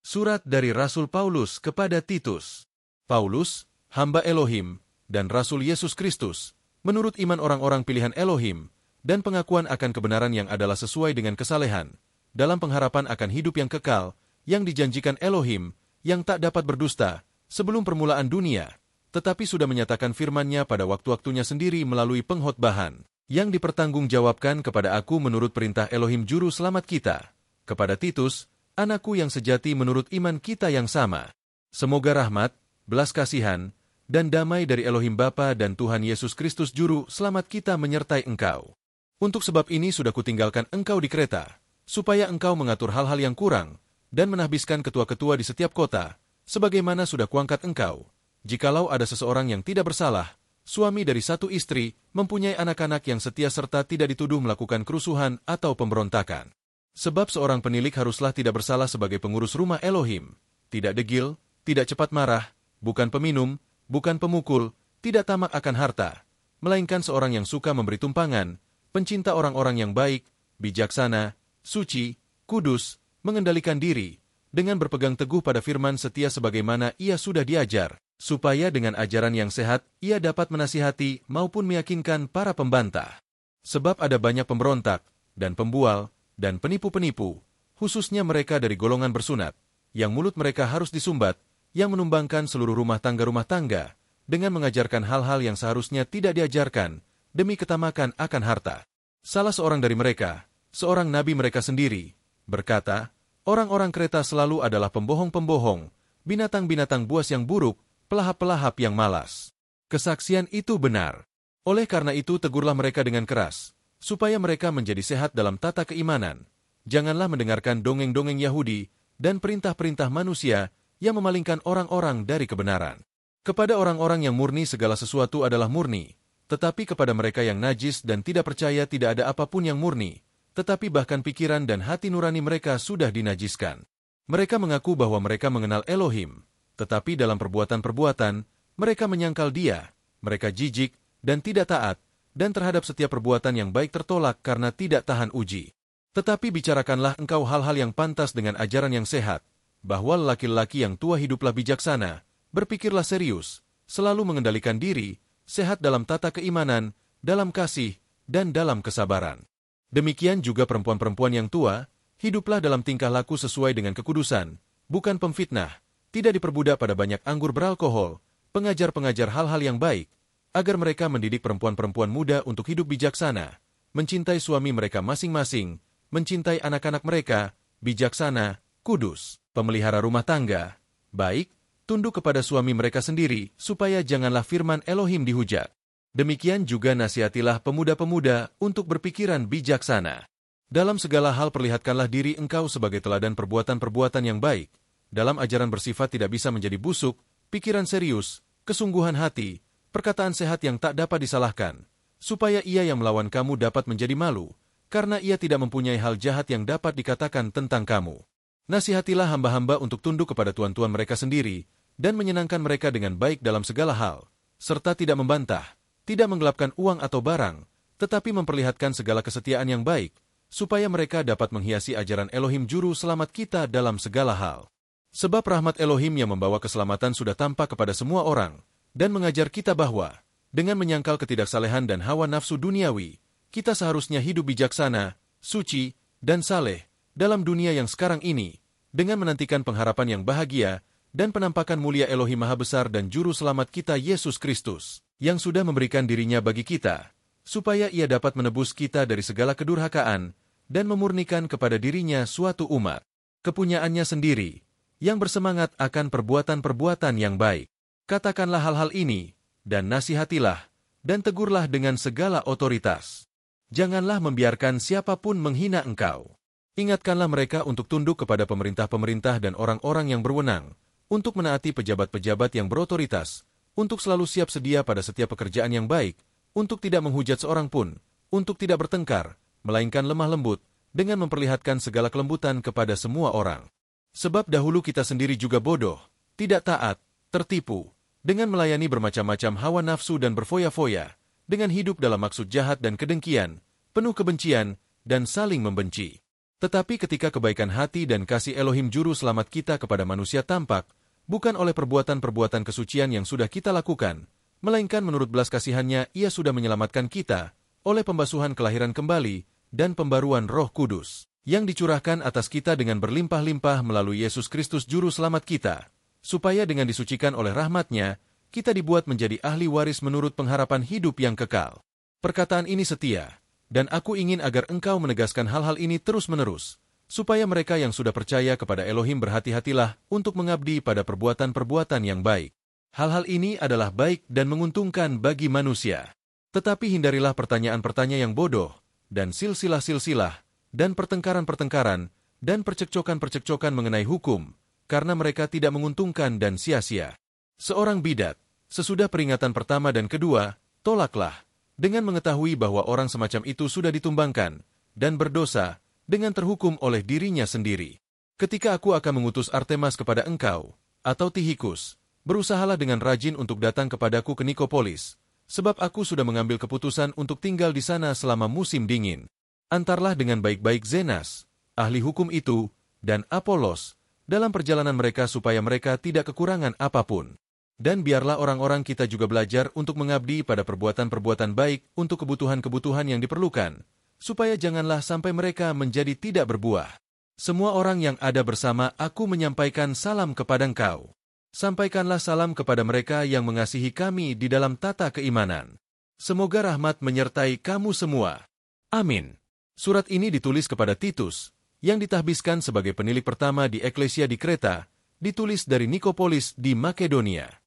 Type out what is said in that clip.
Surat dari Rasul Paulus kepada Titus. Paulus, hamba Elohim, dan Rasul Yesus Kristus, menurut iman orang-orang pilihan Elohim, dan pengakuan akan kebenaran yang adalah sesuai dengan kesalehan, dalam pengharapan akan hidup yang kekal, yang dijanjikan Elohim, yang tak dapat berdusta, sebelum permulaan dunia, tetapi sudah menyatakan firman-Nya pada waktu-waktunya sendiri melalui pengkhotbahan, yang dipertanggungjawabkan kepada aku menurut perintah Elohim Juru Selamat kita, kepada Titus, anakku yang sejati menurut iman kita yang sama. Semoga rahmat, belas kasihan, dan damai dari Elohim Bapa dan Tuhan Yesus Kristus Juru Selamat kita menyertai engkau. Untuk sebab ini sudah kutinggalkan engkau di Kreta, supaya engkau mengatur hal-hal yang kurang, dan menahbiskan ketua-ketua di setiap kota, sebagaimana sudah kuangkat engkau. Jikalau ada seseorang yang tidak bersalah, suami dari satu istri, mempunyai anak-anak yang setia serta tidak dituduh melakukan kerusuhan atau pemberontakan. Sebab seorang penilik haruslah tidak bersalah sebagai pengurus rumah Elohim, tidak degil, tidak cepat marah, bukan peminum, bukan pemukul, tidak tamak akan harta, melainkan seorang yang suka memberi tumpangan, pencinta orang-orang yang baik, bijaksana, suci, kudus, mengendalikan diri, dengan berpegang teguh pada firman setia sebagaimana ia sudah diajar, supaya dengan ajaran yang sehat ia dapat menasihati maupun meyakinkan para pembantah. Sebab ada banyak pemberontak, dan pembual, dan penipu-penipu, khususnya mereka dari golongan bersunat, yang mulut mereka harus disumbat, yang menumbangkan seluruh rumah tangga, dengan mengajarkan hal-hal yang seharusnya tidak diajarkan, demi ketamakan akan harta. Salah seorang dari mereka, seorang nabi mereka sendiri, berkata, orang-orang Kreta selalu adalah pembohong-pembohong, binatang-binatang buas yang buruk, pelahap-pelahap yang malas. Kesaksian itu benar. Oleh karena itu tegurlah mereka dengan keras, supaya mereka menjadi sehat dalam tata keimanan. Janganlah mendengarkan dongeng-dongeng Yahudi dan perintah-perintah manusia yang memalingkan orang-orang dari kebenaran. Kepada orang-orang yang murni segala sesuatu adalah murni, tetapi kepada mereka yang najis dan tidak percaya tidak ada apapun yang murni, tetapi bahkan pikiran dan hati nurani mereka sudah dinajiskan. Mereka mengaku bahwa mereka mengenal Elohim, tetapi dalam perbuatan-perbuatan, mereka menyangkal Dia, mereka jijik dan tidak taat, dan terhadap setiap perbuatan yang baik tertolak karena tidak tahan uji. Tetapi bicarakanlah engkau hal-hal yang pantas dengan ajaran yang sehat, bahwa lelaki-lelaki yang tua hiduplah bijaksana, berpikirlah serius, selalu mengendalikan diri, sehat dalam tata keimanan, dalam kasih, dan dalam kesabaran. Demikian juga perempuan-perempuan yang tua, hiduplah dalam tingkah laku sesuai dengan kekudusan, bukan pemfitnah, tidak diperbudak pada banyak anggur beralkohol, pengajar-pengajar hal-hal yang baik, agar mereka mendidik perempuan-perempuan muda untuk hidup bijaksana, mencintai suami mereka masing-masing, mencintai anak-anak mereka, bijaksana, kudus, pemelihara rumah tangga, baik, tunduk kepada suami mereka sendiri, supaya janganlah firman Elohim dihujat. Demikian juga nasihatilah pemuda-pemuda untuk berpikiran bijaksana. Dalam segala hal perlihatkanlah diri engkau sebagai teladan perbuatan-perbuatan yang baik, dalam ajaran bersifat tidak bisa menjadi busuk, pikiran serius, kesungguhan hati, perkataan sehat yang tak dapat disalahkan, supaya ia yang melawan kamu dapat menjadi malu, karena ia tidak mempunyai hal jahat yang dapat dikatakan tentang kamu. Nasihatilah hamba-hamba untuk tunduk kepada tuan-tuan mereka sendiri, dan menyenangkan mereka dengan baik dalam segala hal, serta tidak membantah, tidak menggelapkan uang atau barang, tetapi memperlihatkan segala kesetiaan yang baik, supaya mereka dapat menghiasi ajaran Elohim Juru Selamat kita dalam segala hal. Sebab rahmat Elohim yang membawa keselamatan sudah tampak kepada semua orang, dan mengajar kita bahwa, dengan menyangkal ketidaksalehan dan hawa nafsu duniawi, kita seharusnya hidup bijaksana, suci, dan saleh dalam dunia yang sekarang ini, dengan menantikan pengharapan yang bahagia dan penampakan mulia Elohim Maha Besar dan Juru Selamat kita Yesus Kristus, yang sudah memberikan dirinya bagi kita, supaya ia dapat menebus kita dari segala kedurhakaan dan memurnikan kepada dirinya suatu umat, kepunyaannya sendiri, yang bersemangat akan perbuatan-perbuatan yang baik. Katakanlah hal-hal ini, dan nasihatilah, dan tegurlah dengan segala otoritas. Janganlah membiarkan siapapun menghina engkau. Ingatkanlah mereka untuk tunduk kepada pemerintah-pemerintah dan orang-orang yang berwenang, untuk menaati pejabat-pejabat yang berotoritas, untuk selalu siap sedia pada setiap pekerjaan yang baik, untuk tidak menghujat seorang pun, untuk tidak bertengkar, melainkan lemah lembut, dengan memperlihatkan segala kelembutan kepada semua orang. Sebab dahulu kita sendiri juga bodoh, tidak taat, tertipu, dengan melayani bermacam-macam hawa nafsu dan berfoya-foya, dengan hidup dalam maksud jahat dan kedengkian, penuh kebencian, dan saling membenci. Tetapi ketika kebaikan hati dan kasih Elohim Juru Selamat kita kepada manusia tampak, bukan oleh perbuatan-perbuatan kesucian yang sudah kita lakukan, melainkan menurut belas kasihan-Nya Ia sudah menyelamatkan kita oleh pembasuhan kelahiran kembali dan pembaruan Roh Kudus, yang dicurahkan atas kita dengan berlimpah-limpah melalui Yesus Kristus Juru Selamat kita, supaya dengan disucikan oleh rahmat-Nya, kita dibuat menjadi ahli waris menurut pengharapan hidup yang kekal. Perkataan ini setia, dan aku ingin agar engkau menegaskan hal-hal ini terus-menerus, supaya mereka yang sudah percaya kepada Elohim berhati-hatilah untuk mengabdi pada perbuatan-perbuatan yang baik. Hal-hal ini adalah baik dan menguntungkan bagi manusia. Tetapi hindarilah pertanyaan-pertanyaan yang bodoh, dan silsilah-silsilah, dan pertengkaran-pertengkaran, dan percekcokan-percekcokan mengenai hukum, karena mereka tidak menguntungkan dan sia-sia. Seorang bidat, sesudah peringatan pertama dan kedua, tolaklah, dengan mengetahui bahwa orang semacam itu sudah ditumbangkan, dan berdosa, dengan terhukum oleh dirinya sendiri. Ketika aku akan mengutus Artemas kepada engkau, atau Tihikus, berusahalah dengan rajin untuk datang kepadaku ke Nikopolis, sebab aku sudah mengambil keputusan untuk tinggal di sana selama musim dingin. Antarlah dengan baik-baik Zenas, ahli hukum itu, dan Apolos, dalam perjalanan mereka supaya mereka tidak kekurangan apapun. Dan biarlah orang-orang kita juga belajar untuk mengabdi pada perbuatan-perbuatan baik untuk kebutuhan-kebutuhan yang diperlukan, supaya janganlah sampai mereka menjadi tidak berbuah. Semua orang yang ada bersama aku menyampaikan salam kepada engkau. Sampaikanlah salam kepada mereka yang mengasihi kami di dalam tata keimanan. Semoga rahmat menyertai kamu semua. Amin. Surat ini ditulis kepada Titus, yang ditahbiskan sebagai penilik pertama di Eklesia di Kreta, ditulis dari Nikopolis di Makedonia.